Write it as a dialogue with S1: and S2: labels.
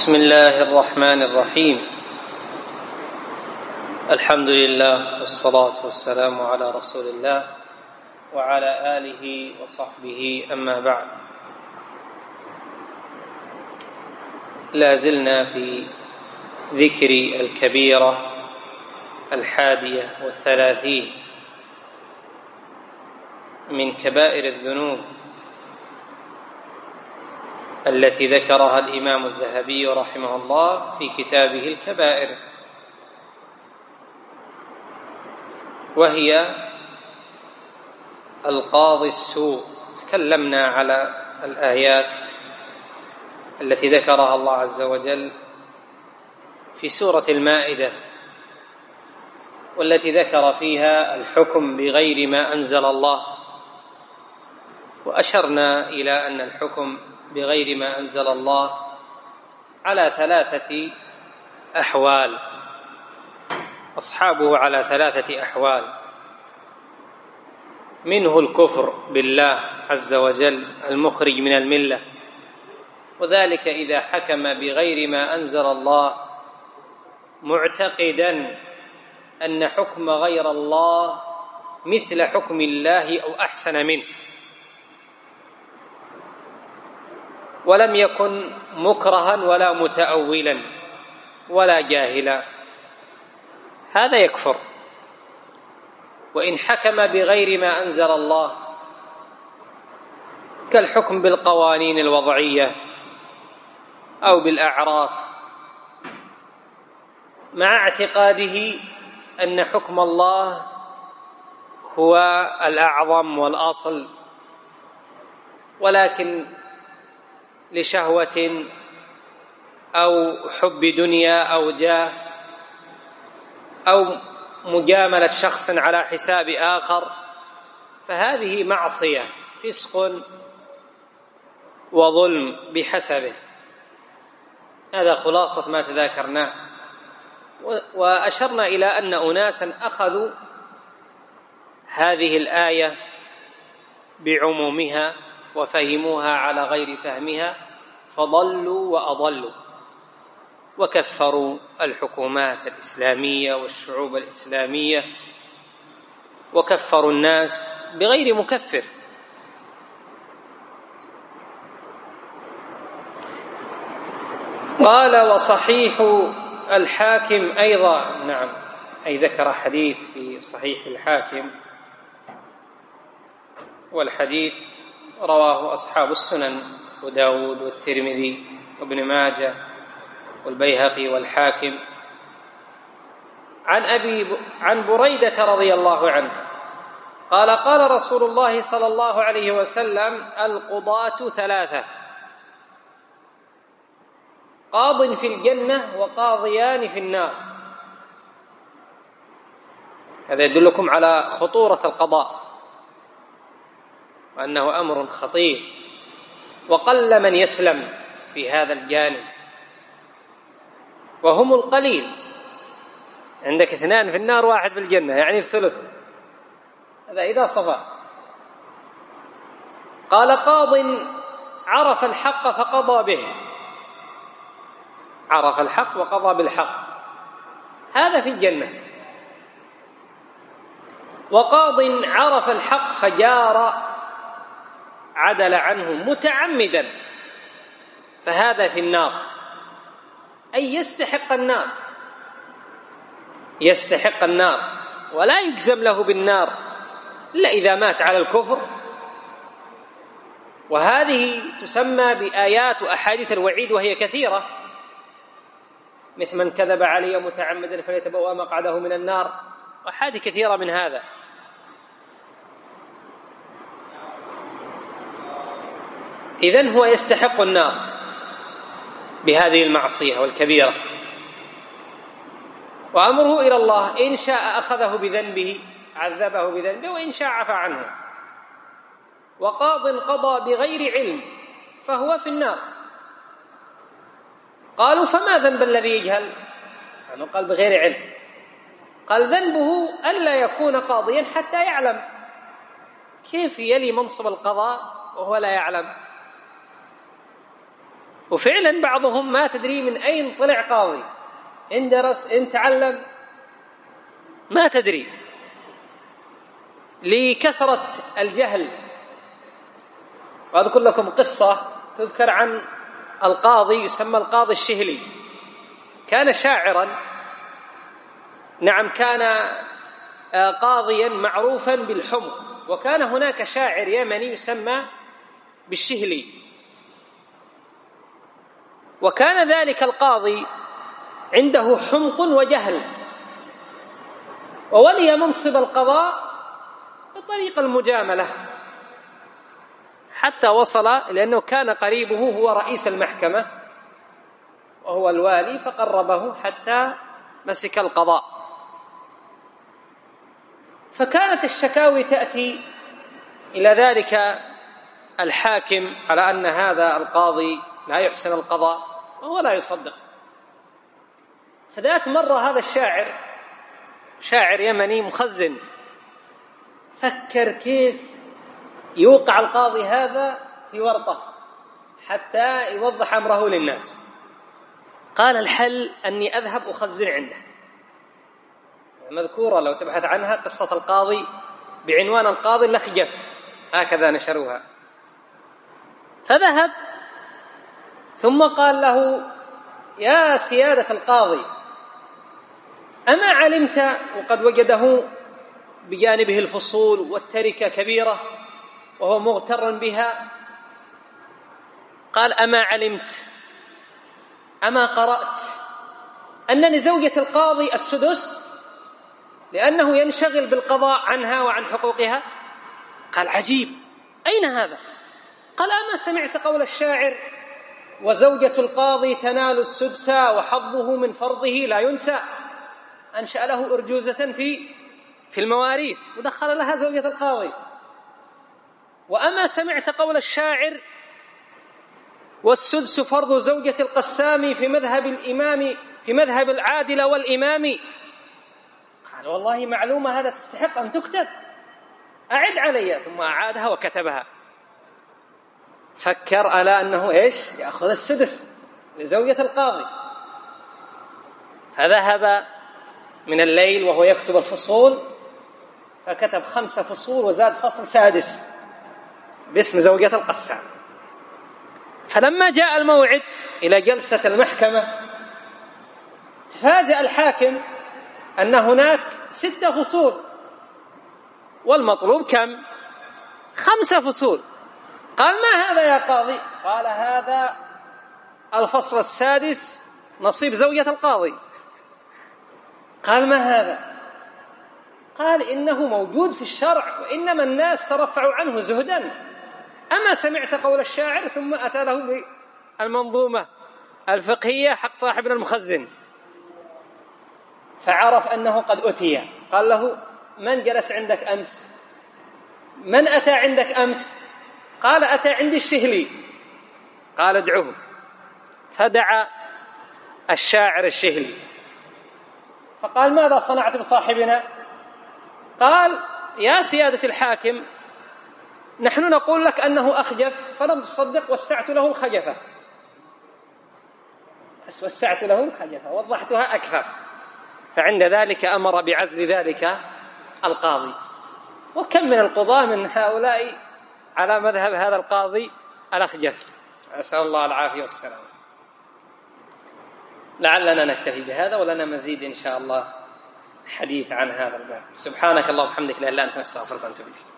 S1: بسم الله الرحمن الرحيم. الحمد لله والصلاة والسلام على رسول الله وعلى آله وصحبه، أما بعد. لا زلنا في ذكر الكبيرة 31 من كبائر الذنوب التي ذكرها الإمام الذهبي رحمه الله في كتابه الكبائر، وهي القاضي السوء. تكلمنا على الآيات التي ذكرها الله عز وجل في سورة المائدة، والتي ذكر فيها الحكم بغير ما أنزل الله، وأشرنا إلى أن الحكم بغير ما أنزل الله على 3 أحوال، أصحابه على 3 أحوال: منه الكفر بالله عز وجل المخرج من الملة، وذلك إذا حكم بغير ما أنزل الله معتقدا أن حكم غير الله مثل حكم الله أو أحسن منه، ولم يكن مكرها ولا متأولا ولا جاهلا، هذا يكفر. وإن حكم بغير ما أنزل الله كالحكم بالقوانين الوضعية أو بالأعراف مع اعتقاده أن حكم الله هو الأعظم والأصل، ولكن لشهوة أو حب دنيا أو جاه أو مجاملة شخص على حساب آخر، فهذه معصية، فسق وظلم بحسبه. هذا خلاصة ما تذاكرناه. وأشرنا إلى أن أناسا أخذوا هذه الآية بعمومها وفهموها على غير فهمها فضلوا وأضلوا، وكفروا الحكومات الإسلامية والشعوب الإسلامية، وكفروا الناس بغير مكفر. قال: وصحيح الحاكم أيضا. نعم، أي ذكر حديث في صحيح الحاكم، والحديث رواه أصحاب السنن وداود والترمذي وابن ماجه والبيهقي والحاكم، عن بريدة رضي الله عنه قال: قال رسول الله صلى الله عليه وسلم: القضاة 3: قاض في الجنة وقاضيان في النار. هذا يدلكم على خطورة القضاء وأنه أمر خطير، وقل من يسلم في هذا الجانب، وهم القليل. عندك 2 في النار و1 في الجنة، يعني الثلث، هذا إذا صفى. قال: قاض عرف الحق فقضى به، عرف الحق وقضى بالحق، هذا في الجنة. وقاض عرف الحق فجار، عدل عنه متعمدا، فهذا في النار، أي يستحق النار، يستحق النار، ولا يجزم له بالنار إلا إذا مات على الكفر. وهذه تسمى بآيات وأحاديث الوعيد، وهي كثيرة، مثل من كذب علي متعمدا فليتبوأ مقعده من النار، وأحاديث كثيرة من هذا. إذن هو يستحق النار بهذه المعصية والكبيرة، وأمره إلى الله، إن شاء أخذه بذنبه عذبه بذنبه، وإن شاء عفى عنه. وقاض قضى بغير علم فهو في النار. قالوا: فما ذنب الذي يجهل؟ يعني قال بغير علم، قال: ذنبه ألا يكون قاضيا حتى يعلم. كيف يلي منصب القضاء وهو لا يعلم؟ وفعلا بعضهم ما تدري من أين طلع قاضي، إن درس إن تعلم ما تدري، لكثرة الجهل. وأذكر لكم قصة تذكر عن القاضي يسمى القاضي الشهلي، كان شاعرا، نعم كان قاضيا معروفا بالحمق، وكان هناك شاعر يمني يسمى بالشهلي. وكان ذلك القاضي عنده حمق وجهل، وولي منصب القضاء بطريق المجاملة، حتى وصل لأنه كان قريبه هو رئيس المحكمة وهو الوالي، فقربه حتى مسك القضاء. فكانت الشكاوي تأتي إلى ذلك الحاكم على أن هذا القاضي لا يحسن القضاء وهو لا يصدق. فذات مرة هذا الشاعر، شاعر يمني مخزن، فكر كيف يوقع القاضي هذا في ورطة حتى يوضح أمره للناس. قال الحل أني أذهب أخزن عنده. مذكورة لو تبحث عنها قصة القاضي بعنوان القاضي الأخجف، هكذا نشروها. فذهب ثم قال له: يا سيادة القاضي، أما علمت، وقد وجده بجانبه الفصول والتركة كبيرة وهو مغتر بها، قال: أما علمت، أما قرأت أن لزوجة القاضي السدس لأنه ينشغل بالقضاء عنها وعن حقوقها؟ قال: عجيب، أين هذا؟ قال: أما سمعت قول الشاعر: وزوجة القاضي تنال السدس وحظه من فرضه لا ينسى؟ أنشأ له أرجوزة في المواريث ودخل لها زوجة القاضي. وأما سمعت قول الشاعر: والسدس فرض زوجة القسام في مذهب الإمام، في مذهب العادل والإمام؟ قال: والله معلومة هذا تستحق أن تكتب، أعد علي. ثم أعادها وكتبها. فكر على أنه إيش؟ يأخذ السدس لزوجة القاضي. فذهب من الليل وهو يكتب الفصول، فكتب 5 فصول وزاد فصل 6 باسم زوجة القسام. فلما جاء الموعد إلى جلسة المحكمة، تفاجأ الحاكم أن هناك 6 فصول والمطلوب كم؟ 5 فصول. قال: ما هذا يا قاضي؟ قال: هذا الفصل 6 نصيب زوجة القاضي. قال: ما هذا؟ قال: إنه موجود في الشرع، وإنما الناس ترفعوا عنه زهدا. أما سمعت قول الشاعر؟ ثم أتى له بالمنظومة الفقهية حق صاحبنا المخزن، فعرف أنه قد أتي. قال له: من جلس عندك أمس؟ من أتى عندك أمس؟ قال: أتى عندي الشهلي. قال: ادعوه. فدعا الشاعر الشهلي، فقال: ماذا صنعت بصاحبنا؟ قال: يا سيادة الحاكم، نحن نقول لك أنه أخجف فلم تصدق، وسعت له الخجفة. وسعت له الخجفة، وضحتها أكثر. فعند ذلك أمر بعزل ذلك القاضي. وكم من القضاة من هؤلاء على مذهب هذا القاضي الأخجف، أسأل الله العافية والسلام. لعلنا نكتفي بهذا، ولنا مزيد إن شاء الله حديث عن هذا الباب. سبحانك اللهم وبحمدك، لا إله إلا أنت، نستغفرك ونتوب إليك.